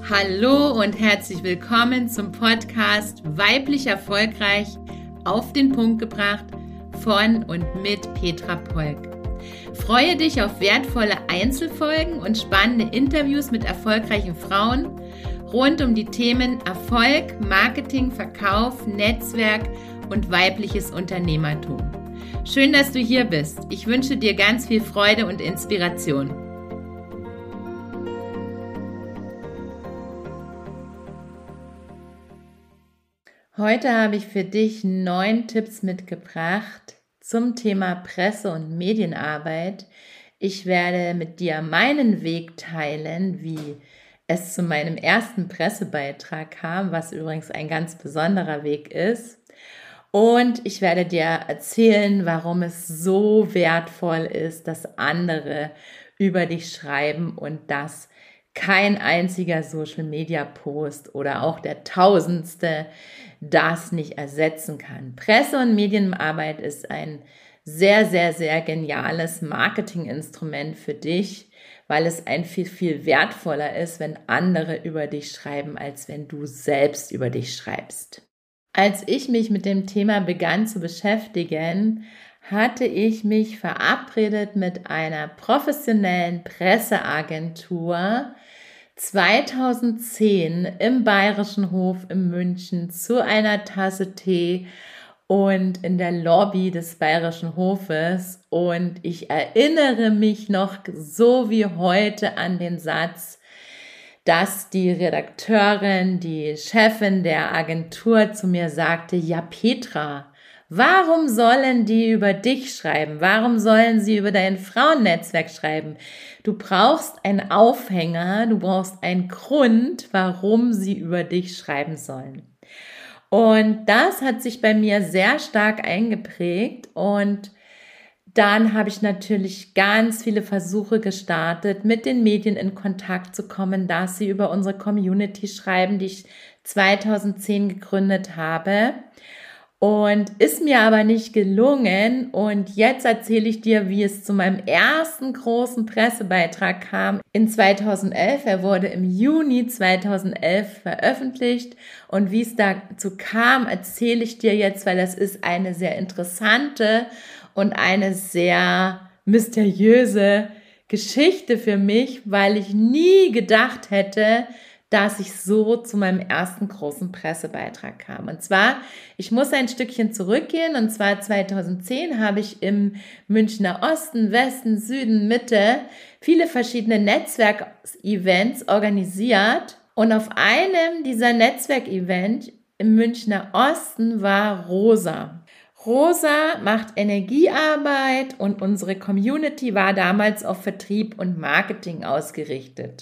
Hallo und herzlich willkommen zum Podcast Weiblich Erfolgreich auf den Punkt gebracht von und mit Petra Polk. Freue dich auf wertvolle Einzelfolgen und spannende Interviews mit erfolgreichen Frauen rund um die Themen Erfolg, Marketing, Verkauf, Netzwerk und weibliches Unternehmertum. Schön, dass du hier bist. Ich wünsche dir ganz viel Freude und Inspiration. Heute habe ich für dich 9 Tipps mitgebracht zum Thema Presse- und Medienarbeit. Ich werde mit dir meinen Weg teilen, wie es zu meinem ersten Pressebeitrag kam, was übrigens ein ganz besonderer Weg ist. Und ich werde dir erzählen, warum es so wertvoll ist, dass andere über dich schreiben und dass kein einziger Social-Media-Post oder auch der 1000. das nicht ersetzen kann. Presse- und Medienarbeit ist ein sehr, sehr, sehr geniales Marketinginstrument für dich, weil es ein viel, viel wertvoller ist, wenn andere über dich schreiben, als wenn du selbst über dich schreibst. Als ich mich mit dem Thema begann zu beschäftigen, hatte ich mich verabredet mit einer professionellen Presseagentur 2010 im Bayerischen Hof in München zu einer Tasse Tee und in der Lobby des Bayerischen Hofes. Und ich erinnere mich noch so wie heute an den Satz, dass die Redakteurin, die Chefin der Agentur zu mir sagte, ja Petra, warum sollen die über dich schreiben? Warum sollen sie über dein Frauennetzwerk schreiben? Du brauchst einen Aufhänger, du brauchst einen Grund, warum sie über dich schreiben sollen. Und das hat sich bei mir sehr stark eingeprägt und dann habe ich natürlich ganz viele Versuche gestartet, mit den Medien in Kontakt zu kommen, dass sie über unsere Community schreiben, die ich 2010 gegründet habe. Und ist mir aber nicht gelungen. Und jetzt erzähle ich dir, wie es zu meinem ersten großen Pressebeitrag kam in 2011. Er wurde im Juni 2011 veröffentlicht. Und wie es dazu kam, erzähle ich dir jetzt, weil das ist eine sehr interessante und eine sehr mysteriöse Geschichte für mich, weil ich nie gedacht hätte, dass ich so zu meinem ersten großen Pressebeitrag kam. Und zwar, ich muss ein Stückchen zurückgehen, und zwar 2010 habe ich im Münchner Osten, Westen, Süden, Mitte viele verschiedene Netzwerkevents organisiert. Und auf einem dieser Netzwerkevents im Münchner Osten war Rosa. Rosa macht Energiearbeit und unsere Community war damals auf Vertrieb und Marketing ausgerichtet.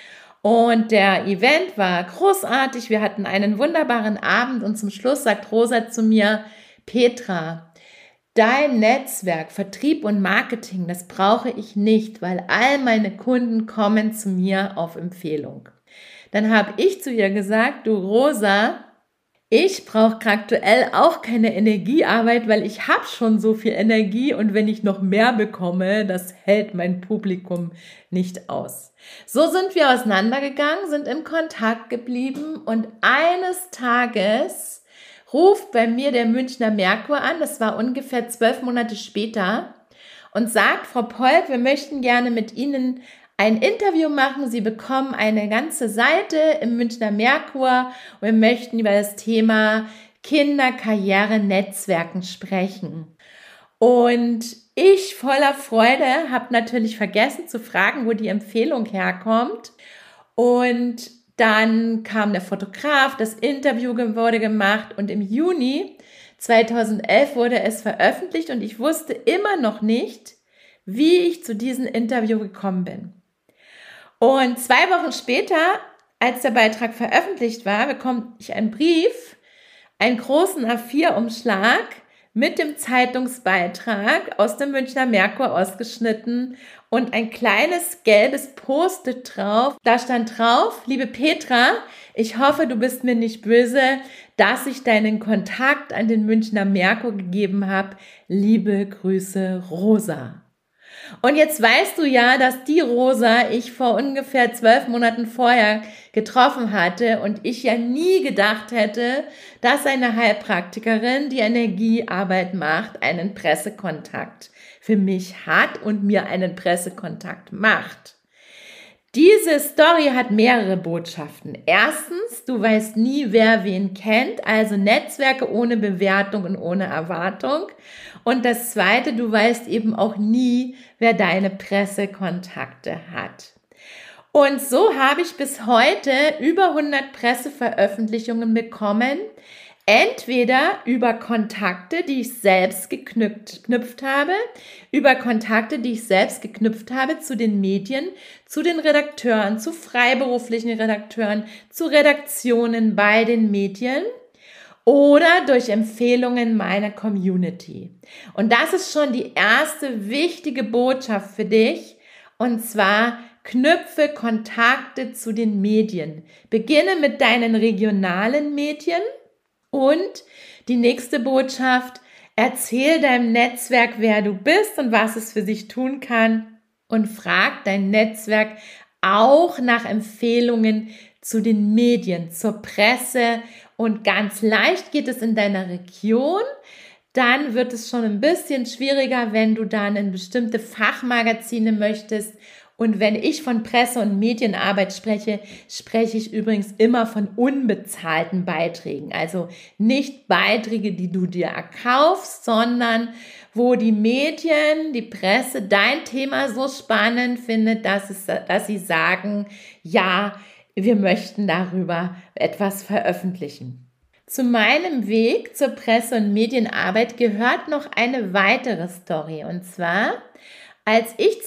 Und der Event war großartig, wir hatten einen wunderbaren Abend und zum Schluss sagt Rosa zu mir, Petra, dein Netzwerk, Vertrieb und Marketing, das brauche ich nicht, weil all meine Kunden kommen zu mir auf Empfehlung. Dann habe ich zu ihr gesagt, du Rosa, ich brauche aktuell auch keine Energiearbeit, weil ich habe schon so viel Energie und wenn ich noch mehr bekomme, das hält mein Publikum nicht aus. So sind wir auseinandergegangen, sind im Kontakt geblieben und eines Tages ruft bei mir der Münchner Merkur an, das war ungefähr 12 Monate später, und sagt, Frau Polk, wir möchten gerne mit Ihnen ein Interview machen. Sie bekommen eine ganze Seite im Münchner Merkur und wir möchten über das Thema Kinderkarriere Netzwerken sprechen. Und ich voller Freude habe natürlich vergessen zu fragen, wo die Empfehlung herkommt. Und dann kam der Fotograf, das Interview wurde gemacht und im Juni 2011 wurde es veröffentlicht und ich wusste immer noch nicht, wie ich zu diesem Interview gekommen bin. Und 2 Wochen später, als der Beitrag veröffentlicht war, bekomme ich einen Brief, einen großen A4-Umschlag mit dem Zeitungsbeitrag aus dem Münchner Merkur ausgeschnitten und ein kleines gelbes Post-it drauf. Da stand drauf, liebe Petra, ich hoffe, du bist mir nicht böse, dass ich deinen Kontakt an den Münchner Merkur gegeben habe. Liebe Grüße, Rosa. Und jetzt weißt du ja, dass die Rosa ich vor ungefähr 12 Monaten vorher getroffen hatte und ich ja nie gedacht hätte, dass eine Heilpraktikerin, die Energiearbeit macht, einen Pressekontakt für mich hat und mir einen Pressekontakt macht. Diese Story hat mehrere Botschaften. Erstens, du weißt nie, wer wen kennt, also Netzwerke ohne Bewertung und ohne Erwartung. Und das Zweite, du weißt eben auch nie, wer deine Pressekontakte hat. Und so habe ich bis heute über 100 Presseveröffentlichungen bekommen, entweder über Kontakte, die ich selbst geknüpft habe, über Kontakte, die ich selbst geknüpft habe zu den Medien, zu den Redakteuren, zu freiberuflichen Redakteuren, zu Redaktionen bei den Medien oder durch Empfehlungen meiner Community. Und das ist schon die erste wichtige Botschaft für dich, und zwar: knüpfe Kontakte zu den Medien. Beginne mit deinen regionalen Medien. Und die nächste Botschaft: erzähl deinem Netzwerk, wer du bist und was es für sich tun kann, und frag dein Netzwerk auch nach Empfehlungen zu den Medien, zur Presse, und ganz leicht geht es in deiner Region. Dann wird es schon ein bisschen schwieriger, wenn du dann in bestimmte Fachmagazine möchtest. Und wenn ich von Presse- und Medienarbeit spreche, spreche ich übrigens immer von unbezahlten Beiträgen. Also nicht Beiträge, die du dir erkaufst, sondern wo die Medien, die Presse dein Thema so spannend findet, dass sie sagen, ja, wir möchten darüber etwas veröffentlichen. Zu meinem Weg zur Presse- und Medienarbeit gehört noch eine weitere Story. Und zwar: als ich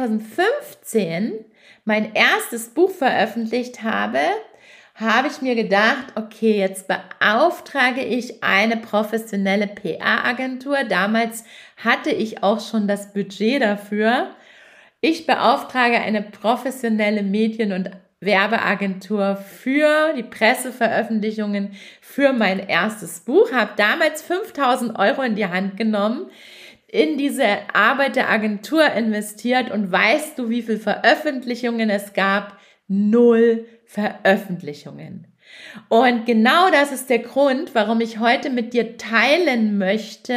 2015 mein erstes Buch veröffentlicht habe, habe ich mir gedacht, okay, jetzt beauftrage ich eine professionelle PR-Agentur. Damals hatte ich auch schon das Budget dafür. Ich beauftrage eine professionelle Medien- und Werbeagentur für die Presseveröffentlichungen für mein erstes Buch, habe damals 5.000 Euro in die Hand genommen, in diese Arbeit der Agentur investiert, und weißt du, wie viele Veröffentlichungen es gab? 0 Veröffentlichungen. Und genau das ist der Grund, warum ich heute mit dir teilen möchte: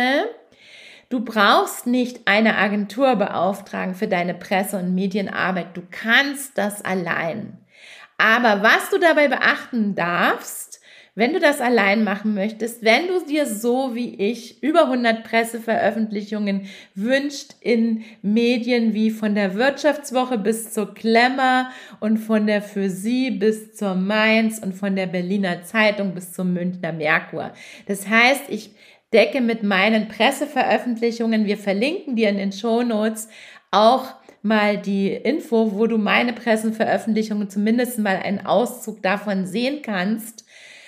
du brauchst nicht eine Agentur beauftragen für deine Presse- und Medienarbeit. Du kannst das allein. Aber was du dabei beachten darfst, wenn du das allein machen möchtest, wenn du dir so wie ich über 100 Presseveröffentlichungen wünscht in Medien wie von der Wirtschaftswoche bis zur Glamour und von der Für Sie bis zur Mainz und von der Berliner Zeitung bis zum Münchner Merkur. Das heißt, ich decke mit meinen Presseveröffentlichungen, wir verlinken dir in den Shownotes auch mal die Info, wo du meine Presseveröffentlichungen zumindest mal einen Auszug davon sehen kannst.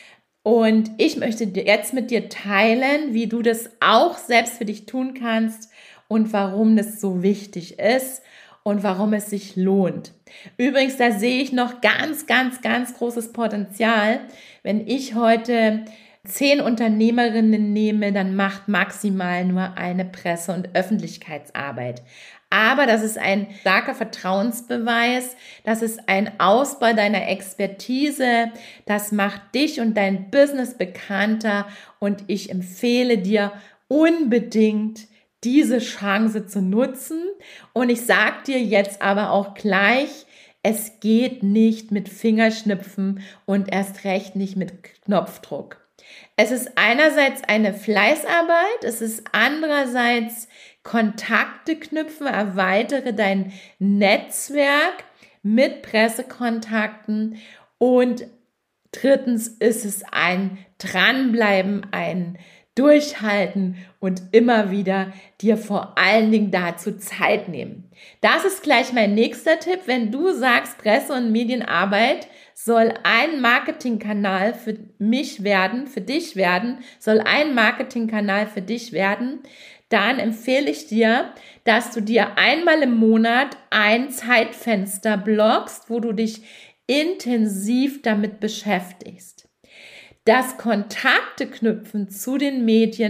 Und ich möchte jetzt mit dir teilen, wie du das auch selbst für dich tun kannst und warum das so wichtig ist und warum es sich lohnt. Übrigens, da sehe ich noch ganz, ganz, ganz großes Potenzial. Wenn ich heute 10 Unternehmerinnen nehme, dann macht maximal nur eine Presse- und Öffentlichkeitsarbeit. Aber das ist ein starker Vertrauensbeweis, das ist ein Ausbau deiner Expertise, das macht dich und dein Business bekannter, und ich empfehle dir unbedingt, diese Chance zu nutzen. Und ich sage dir jetzt aber auch gleich: es geht nicht mit Fingerschnipfen und erst recht nicht mit Knopfdruck. Es ist einerseits eine Fleißarbeit, es ist andererseits Kontakte knüpfen, erweitere dein Netzwerk mit Pressekontakten, und drittens ist es ein Dranbleiben, ein Durchhalten und immer wieder dir vor allen Dingen dazu Zeit nehmen. Das ist gleich mein nächster Tipp. Wenn du sagst, Presse- und Medienarbeit soll ein Marketingkanal für mich werden, für dich werden, soll ein Marketingkanal für dich werden, dann empfehle ich dir, dass du dir einmal im Monat ein Zeitfenster blockst, wo du dich intensiv damit beschäftigst. Das Kontakte knüpfen zu den Medien,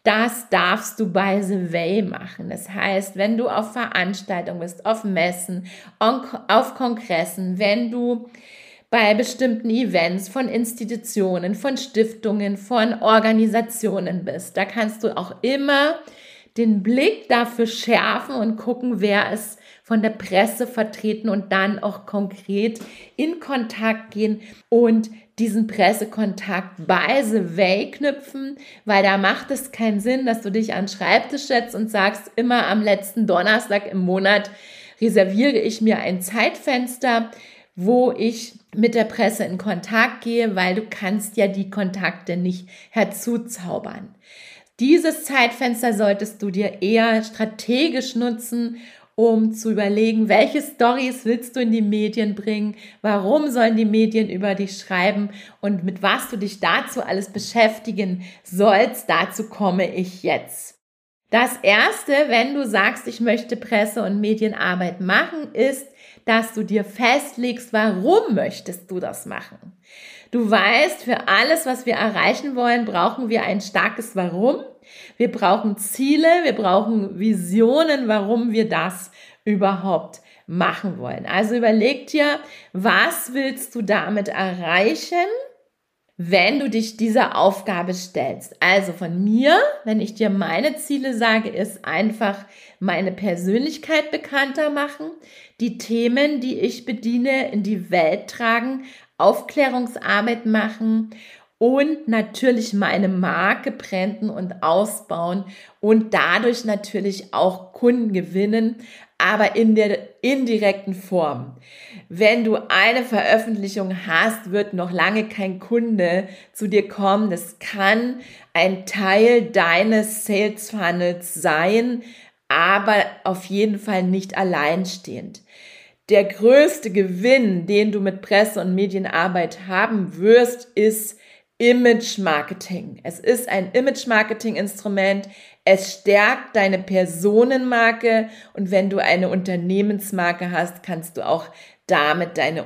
Das darfst du by the way machen. Das heißt, wenn du auf Veranstaltungen bist, auf Messen, auf Kongressen, wenn du bei bestimmten Events von Institutionen, von Stiftungen, von Organisationen bist, da kannst du auch immer den Blick dafür schärfen und gucken, wer ist von der Presse vertreten und dann auch konkret in Kontakt gehen und diesen Pressekontakt by the way knüpfen, weil da macht es keinen Sinn, dass du dich an den Schreibtisch setzt und sagst, immer am letzten Donnerstag im Monat reserviere ich mir ein Zeitfenster, wo ich mit der Presse in Kontakt gehe, weil du kannst ja die Kontakte nicht herzuzaubern. Dieses Zeitfenster solltest du dir eher strategisch nutzen, um zu überlegen, welche Storys willst du in die Medien bringen, warum sollen die Medien über dich schreiben und mit was du dich dazu alles beschäftigen sollst, dazu komme ich jetzt. Das Erste, wenn du sagst, ich möchte Presse- und Medienarbeit machen, ist, dass du dir festlegst, warum möchtest du das machen. Du weißt, für alles, was wir erreichen wollen, brauchen wir ein starkes Warum. Wir brauchen Ziele, wir brauchen Visionen, warum wir das überhaupt machen wollen. Also überleg dir, was willst du damit erreichen, wenn du dich dieser Aufgabe stellst. Also von mir, wenn ich dir meine Ziele sage, ist einfach meine Persönlichkeit bekannter machen, die Themen, die ich bediene, in die Welt tragen, Aufklärungsarbeit machen und natürlich meine Marke prägen und ausbauen und dadurch natürlich auch Kunden gewinnen, aber in der indirekten Form. Wenn du eine Veröffentlichung hast, wird noch lange kein Kunde zu dir kommen. Das kann ein Teil deines Sales Funnels sein, aber auf jeden Fall nicht alleinstehend. Der größte Gewinn, den du mit Presse- und Medienarbeit haben wirst, ist Image Marketing. Es ist ein Image Marketing Instrument. Es stärkt deine Personenmarke und wenn du eine Unternehmensmarke hast, kannst du auch damit deine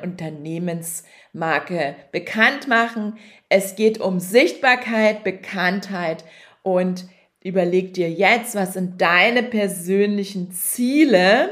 Unternehmensmarke bekannt machen. Es geht um Sichtbarkeit, Bekanntheit und überleg dir jetzt, was sind deine persönlichen Ziele,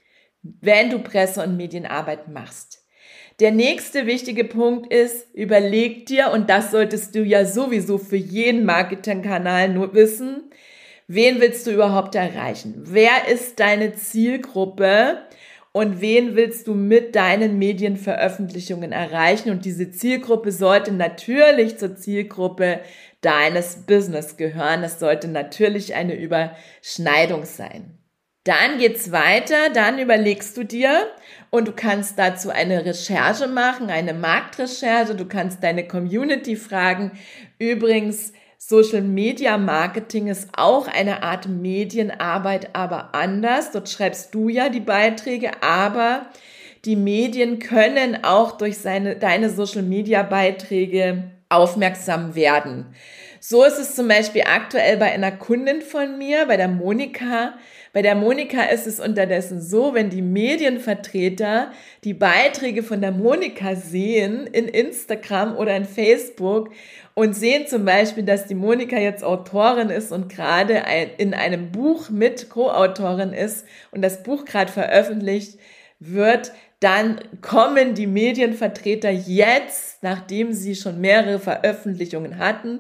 wenn du Presse- und Medienarbeit machst. Der nächste wichtige Punkt ist, überleg dir, und das solltest du ja sowieso für jeden Marketingkanal nur wissen, wen willst du überhaupt erreichen? Wer ist deine Zielgruppe und wen willst du mit deinen Medienveröffentlichungen erreichen? Und diese Zielgruppe sollte natürlich zur Zielgruppe deines Business gehören. Es sollte natürlich eine Überschneidung sein. Dann geht's weiter, dann überlegst du dir und du kannst dazu eine Recherche machen, eine Marktrecherche, du kannst deine Community fragen. Übrigens, Social Media Marketing ist auch eine Art Medienarbeit, aber anders. Dort schreibst du ja die Beiträge, aber die Medien können auch durch deine Social Media Beiträge aufmerksam werden. So ist es zum Beispiel aktuell bei einer Kundin von mir, bei der Monika. Bei der Monika ist es unterdessen so, wenn die Medienvertreter die Beiträge von der Monika sehen in Instagram oder in Facebook und sehen zum Beispiel, dass die Monika jetzt Autorin ist und gerade in einem Buch mit Co-Autorin ist und das Buch gerade veröffentlicht wird, dann kommen die Medienvertreter jetzt, nachdem sie schon mehrere Veröffentlichungen hatte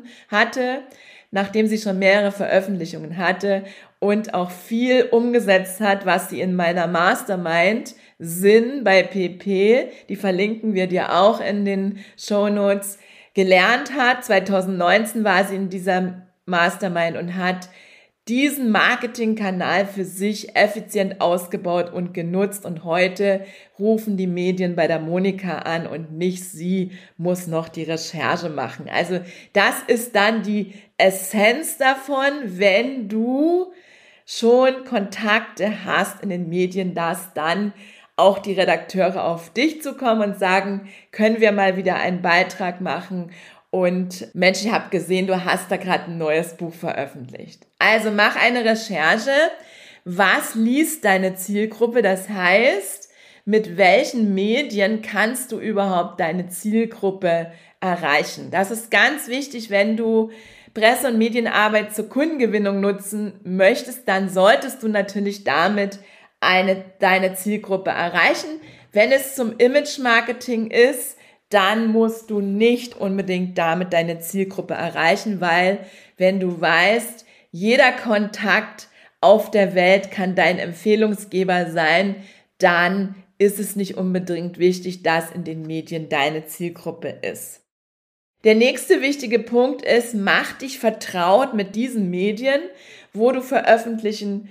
und auch viel umgesetzt hat, was sie in meiner Mastermind Sinn bei PP, die verlinken wir dir auch in den Shownotes, gelernt hat. 2019 war sie in dieser Mastermind und hat diesen Marketingkanal für sich effizient ausgebaut und genutzt und heute rufen die Medien bei der Monika an und nicht sie muss noch die Recherche machen. Also das ist dann die Essenz davon, wenn du schon Kontakte hast in den Medien, dass dann auch die Redakteure auf dich zukommen und sagen, können wir mal wieder einen Beitrag machen? Und Mensch, ich habe gesehen, du hast da gerade ein neues Buch veröffentlicht. Also mach eine Recherche. Was liest deine Zielgruppe? Das heißt, mit welchen Medien kannst du überhaupt deine Zielgruppe erreichen? Das ist ganz wichtig, wenn du Presse- und Medienarbeit zur Kundengewinnung nutzen möchtest, dann solltest du natürlich damit deine Zielgruppe erreichen. Wenn es zum Image-Marketing ist, dann musst du nicht unbedingt damit deine Zielgruppe erreichen, weil wenn du weißt, jeder Kontakt auf der Welt kann dein Empfehlungsgeber sein, dann ist es nicht unbedingt wichtig, dass in den Medien deine Zielgruppe ist. Der nächste wichtige Punkt ist, mach dich vertraut mit diesen Medien, wo du veröffentlichen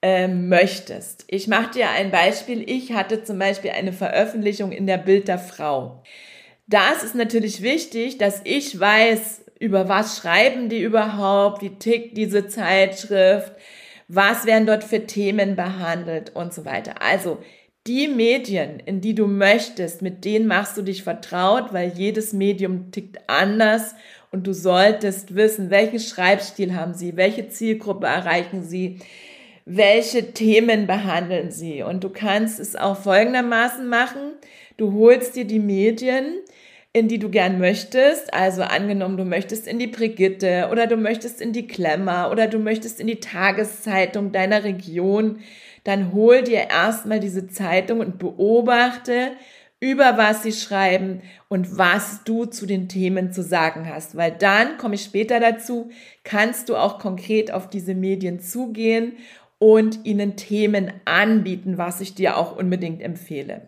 möchtest. Ich mache dir ein Beispiel. Ich hatte zum Beispiel eine Veröffentlichung in der Bild der Frau. Da ist es natürlich wichtig, dass ich weiß, über was schreiben die überhaupt, wie tickt diese Zeitschrift, was werden dort für Themen behandelt und so weiter. Also die Medien, in die du möchtest, mit denen machst du dich vertraut, weil jedes Medium tickt anders und du solltest wissen, welchen Schreibstil haben sie, welche Zielgruppe erreichen sie, welche Themen behandeln sie. Und du kannst es auch folgendermaßen machen. Du holst dir die Medien, in die du gern möchtest. Also angenommen, du möchtest in die Brigitte oder du möchtest in die Klemmer oder du möchtest in die Tageszeitung deiner Region. Dann hol dir erstmal diese Zeitung und beobachte, über was sie schreiben und was du zu den Themen zu sagen hast. Weil dann, komme ich später dazu, kannst du auch konkret auf diese Medien zugehen und ihnen Themen anbieten, was ich dir auch unbedingt empfehle.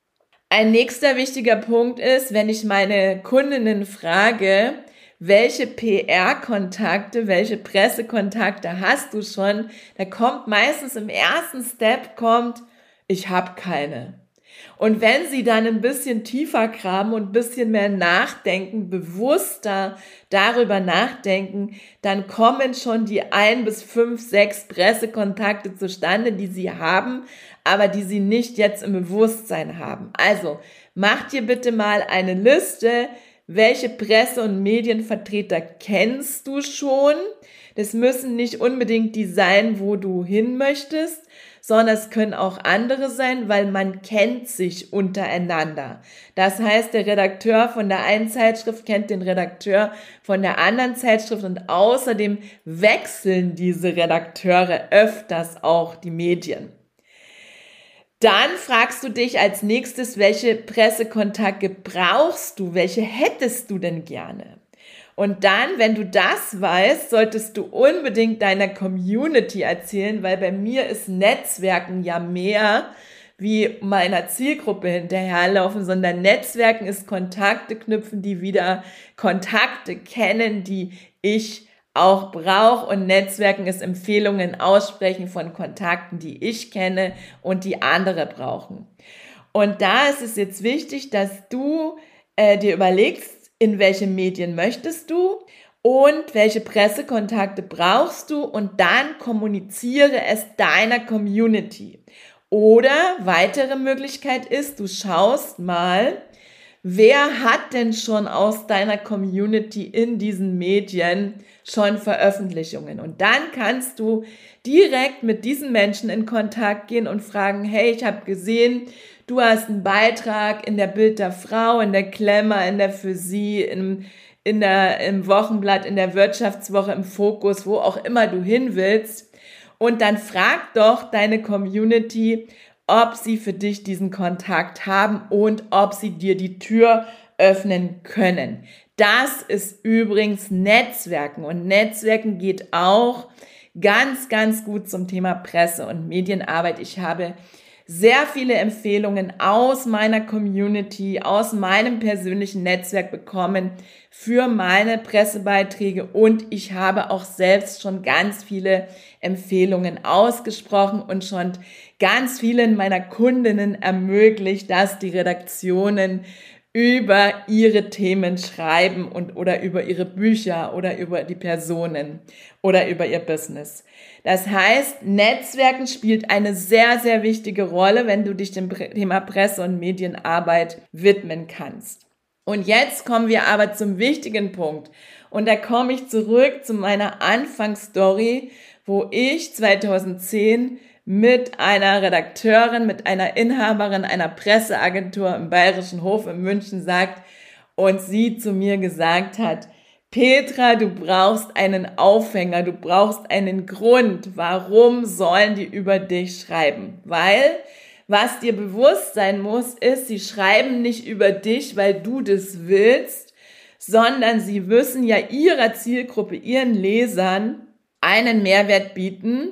Ein nächster wichtiger Punkt ist, wenn ich meine Kundinnen frage, welche PR-Kontakte, welche Pressekontakte hast du schon, da kommt meistens im ersten Step, ich habe keine. Und wenn sie dann ein bisschen tiefer graben und ein bisschen mehr nachdenken, bewusster darüber nachdenken, dann kommen schon die 1 bis 5, 6 Pressekontakte zustande, die sie haben, aber die sie nicht jetzt im Bewusstsein haben. Also mach dir bitte mal eine Liste, welche Presse- und Medienvertreter kennst du schon. Das müssen nicht unbedingt die sein, wo du hin möchtest, sondern es können auch andere sein, weil man kennt sich untereinander. Das heißt, der Redakteur von der einen Zeitschrift kennt den Redakteur von der anderen Zeitschrift und außerdem wechseln diese Redakteure öfters auch die Medien. Dann fragst du dich als nächstes, welche Pressekontakte brauchst du, welche hättest du denn gerne? Und dann, wenn du das weißt, solltest du unbedingt deiner Community erzählen, weil bei mir ist Netzwerken ja mehr wie meiner Zielgruppe hinterherlaufen, sondern Netzwerken ist Kontakte knüpfen, die wieder Kontakte kennen, die ich auch brauche, und Netzwerken ist Empfehlungen aussprechen von Kontakten, die ich kenne und die andere brauchen. Und da ist es jetzt wichtig, dass du dir überlegst, in welche Medien möchtest du und welche Pressekontakte brauchst du, und dann kommuniziere es deiner Community. Oder weitere Möglichkeit ist, du schaust mal, wer hat denn schon aus deiner Community in diesen Medien schon Veröffentlichungen? Und dann kannst du direkt mit diesen Menschen in Kontakt gehen und fragen, hey, ich habe gesehen, du hast einen Beitrag in der Bild der Frau, in der Klemmer, in der Für Sie, im Wochenblatt, in der Wirtschaftswoche, im Fokus, wo auch immer du hin willst. Und dann frag doch deine Community, ob sie für dich diesen Kontakt haben und ob sie dir die Tür öffnen können. Das ist übrigens Netzwerken, und Netzwerken geht auch ganz, ganz gut zum Thema Presse- und Medienarbeit. Ich habe sehr viele Empfehlungen aus meiner Community, aus meinem persönlichen Netzwerk bekommen für meine Pressebeiträge, und ich habe auch selbst schon ganz viele Empfehlungen ausgesprochen und schon ganz vielen meiner Kundinnen ermöglicht, dass die Redaktionen über ihre Themen schreiben oder über ihre Bücher oder über die Personen oder über ihr Business. Das heißt, Netzwerken spielt eine sehr, sehr wichtige Rolle, wenn du dich dem Thema Presse- und Medienarbeit widmen kannst. Und jetzt kommen wir aber zum wichtigen Punkt. Und da komme ich zurück zu meiner Anfangsstory, wo ich 2010 mit einer Redakteurin, mit einer Inhaberin einer Presseagentur im Bayerischen Hof in München sagt und sie zu mir gesagt hat, Petra, du brauchst einen Aufhänger, du brauchst einen Grund. Warum sollen die über dich schreiben? Weil, was dir bewusst sein muss, ist, sie schreiben nicht über dich, weil du das willst, sondern sie müssen ja ihrer Zielgruppe, ihren Lesern einen Mehrwert bieten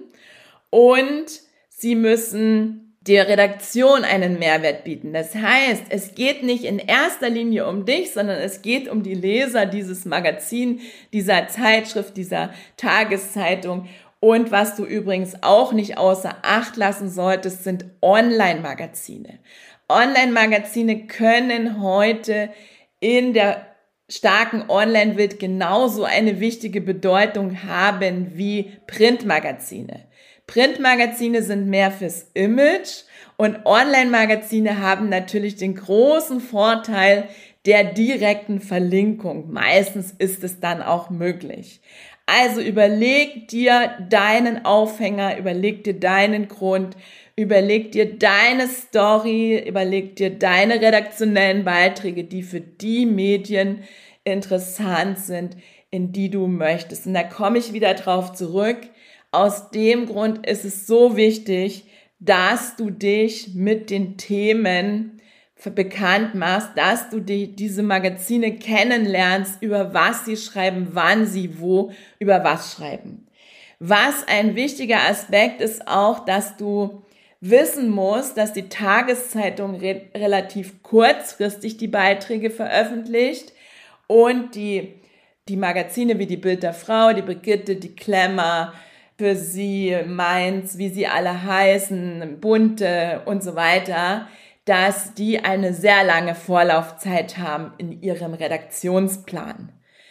und sie müssen der Redaktion einen Mehrwert bieten. Das heißt, es geht nicht in erster Linie um dich, sondern es geht um die Leser dieses Magazin, dieser Zeitschrift, dieser Tageszeitung. Und was du übrigens auch nicht außer Acht lassen solltest, sind Online-Magazine. Online-Magazine können heute in der starken Online-Welt genauso eine wichtige Bedeutung haben wie Printmagazine. Printmagazine sind mehr fürs Image und Online-Magazine haben natürlich den großen Vorteil der direkten Verlinkung. Meistens ist es dann auch möglich. Also überleg dir deinen Aufhänger, überleg dir deinen Grund, überleg dir deine Story, überleg dir deine redaktionellen Beiträge, die für die Medien interessant sind, in die du möchtest. Und da komme ich wieder drauf zurück. Aus dem Grund ist es so wichtig, dass du dich mit den Themen bekannt machst, dass du diese Magazine kennenlernst, über was sie schreiben, wann sie wo, über was schreiben. Was ein wichtiger Aspekt ist auch, dass du wissen musst, dass die Tageszeitung relativ kurzfristig die Beiträge veröffentlicht und die Magazine wie die Bild der Frau, die Brigitte, die Klemmer, für sie, Mainz, wie sie alle heißen, Bunte und so weiter, dass die eine sehr lange Vorlaufzeit haben in ihrem Redaktionsplan.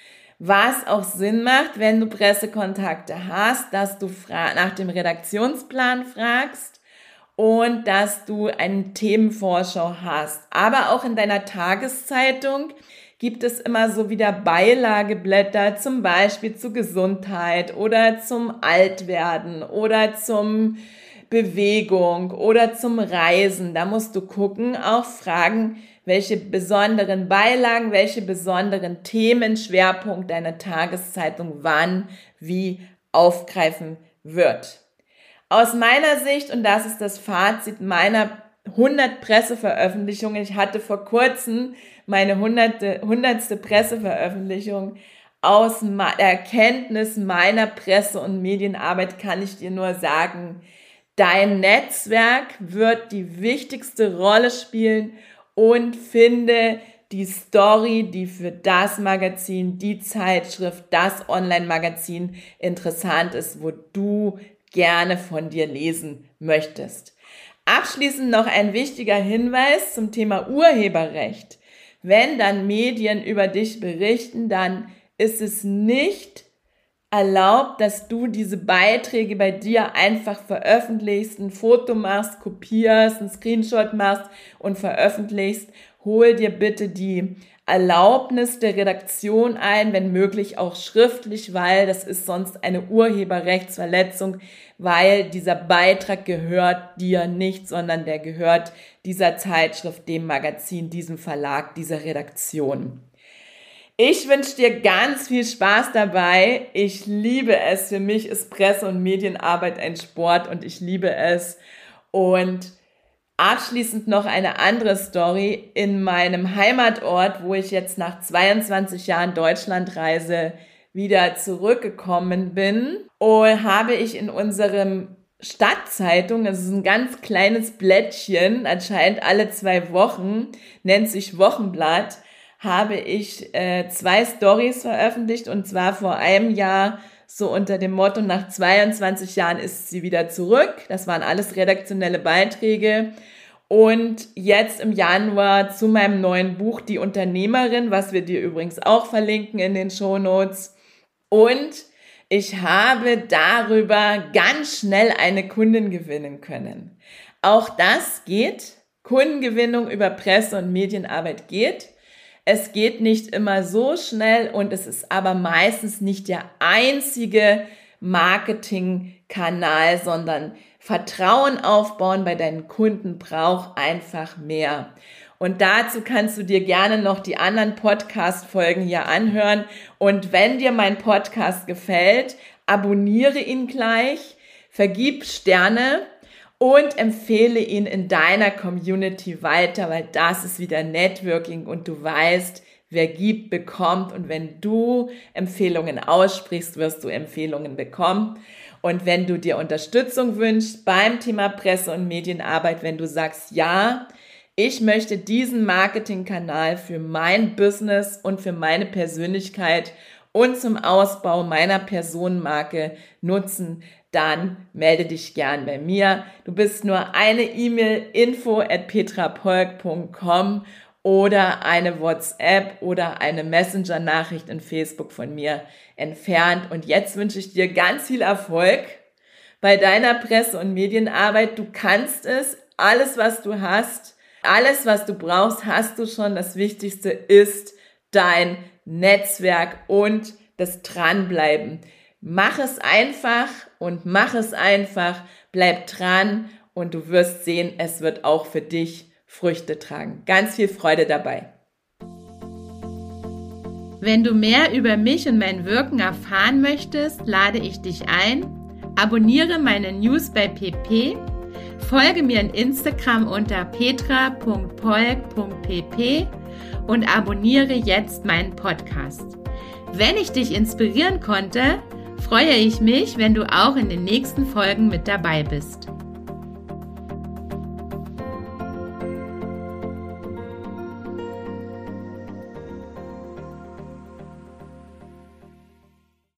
Was auch Sinn macht, wenn du Pressekontakte hast, dass du nach dem Redaktionsplan fragst und dass du eine Themenvorschau hast. Aber auch in deiner Tageszeitung gibt es immer so wieder Beilageblätter, zum Beispiel zu Gesundheit oder zum Altwerden oder zum Bewegung oder zum Reisen. Da musst du gucken, auch fragen, welche besonderen Beilagen, welche besonderen Themen, Schwerpunkt deine Tageszeitung wann, wie aufgreifen wird. Aus meiner Sicht, und das ist das Fazit meiner 100 Presseveröffentlichungen, ich hatte vor kurzem meine 100. Presseveröffentlichung. Aus der Erkenntnis meiner Presse- und Medienarbeit kann ich dir nur sagen, dein Netzwerk wird die wichtigste Rolle spielen und finde die Story, die für das Magazin, die Zeitschrift, das Online-Magazin interessant ist, wo du gerne von dir lesen möchtest. Abschließend noch ein wichtiger Hinweis zum Thema Urheberrecht. Wenn dann Medien über dich berichten, dann ist es nicht erlaubt, dass du diese Beiträge bei dir einfach veröffentlichst, ein Foto machst, kopierst, einen Screenshot machst und veröffentlichst. Hol dir bitte die Erlaubnis der Redaktion ein, wenn möglich auch schriftlich, weil das ist sonst eine Urheberrechtsverletzung, weil dieser Beitrag gehört dir nicht, sondern der gehört dieser Zeitschrift, dem Magazin, diesem Verlag, dieser Redaktion. Ich wünsche dir ganz viel Spaß dabei. Ich liebe es. Für mich ist Presse- und Medienarbeit ein Sport und ich liebe es. Und abschließend noch eine andere Story. In meinem Heimatort, wo ich jetzt nach 22 Jahren Deutschlandreise wieder zurückgekommen bin, habe ich in unserem Stadtzeitung, das ist ein ganz kleines Blättchen, anscheinend alle 2 Wochen, nennt sich Wochenblatt, habe ich 2 Stories veröffentlicht und zwar vor einem Jahr so unter dem Motto, nach 22 Jahren ist sie wieder zurück. Das waren alles redaktionelle Beiträge. Und jetzt im Januar zu meinem neuen Buch Die Unternehmerin, was wir dir übrigens auch verlinken in den Shownotes. Und ich habe darüber ganz schnell eine Kundin gewinnen können. Auch das geht. Kundengewinnung über Presse- und Medienarbeit geht. Es geht nicht immer so schnell und es ist aber meistens nicht der einzige Marketingkanal, sondern Vertrauen aufbauen bei deinen Kunden braucht einfach mehr. Und dazu kannst du dir gerne noch die anderen Podcast-Folgen hier anhören. Und wenn dir mein Podcast gefällt, abonniere ihn gleich, vergib Sterne und empfehle ihn in deiner Community weiter, weil das ist wieder Networking und du weißt, wer gibt, bekommt. Und wenn du Empfehlungen aussprichst, wirst du Empfehlungen bekommen. Und wenn du dir Unterstützung wünschst beim Thema Presse- und Medienarbeit, wenn du sagst, ja, ich möchte diesen Marketingkanal für mein Business und für meine Persönlichkeit und zum Ausbau meiner Personenmarke nutzen, dann melde dich gern bei mir. Du bist nur eine E-Mail info@petrapolk.com oder eine WhatsApp oder eine Messenger-Nachricht in Facebook von mir entfernt. Und jetzt wünsche ich dir ganz viel Erfolg bei deiner Presse- und Medienarbeit. Du kannst es, alles was du hast, alles was du brauchst, hast du schon. Das Wichtigste ist dein Netzwerk und das Dranbleiben. Mach es einfach und mach es einfach, bleib dran und du wirst sehen, es wird auch für dich Früchte tragen. Ganz viel Freude dabei. Wenn du mehr über mich und mein Wirken erfahren möchtest, lade ich dich ein, abonniere meine News bei pp, folge mir in Instagram unter petra.polk.pp und abonniere jetzt meinen Podcast. Wenn ich dich inspirieren konnte, freue ich mich, wenn du auch in den nächsten Folgen mit dabei bist.